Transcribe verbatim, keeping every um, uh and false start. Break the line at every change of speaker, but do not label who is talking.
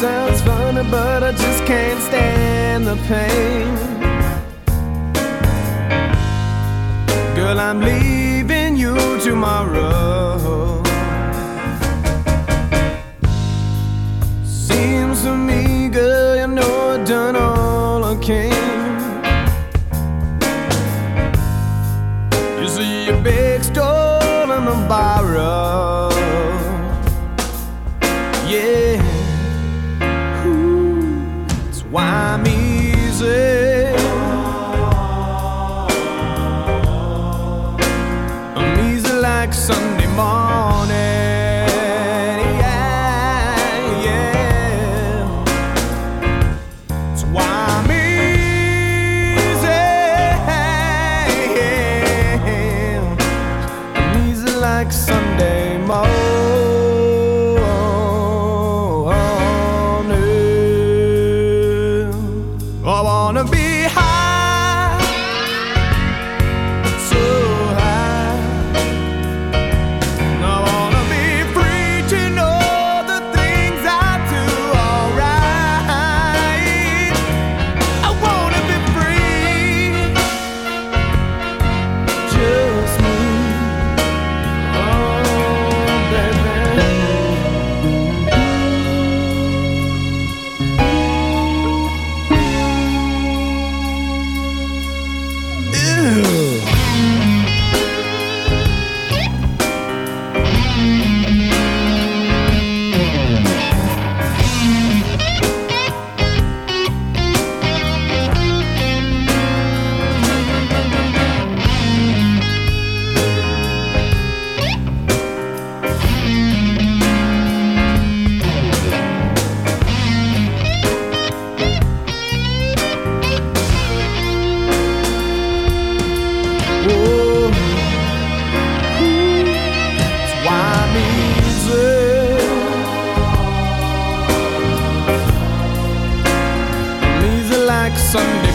sounds funny, but I just can't stand the pain. Girl, I'm leaving you tomorrow. Seems to me, girl, you know I've done all I can. You see, you big, stole, and I borrow. Yeah, ooh, that's why I'm easy. I'm easy like Sunday morning. Yeah, yeah, that's why I'm easy. I'm easy like Sunday morning. I wanna be high, so high. I wanna be free to know the things I do alright. I wanna be free, just me. Oh, baby. Sunday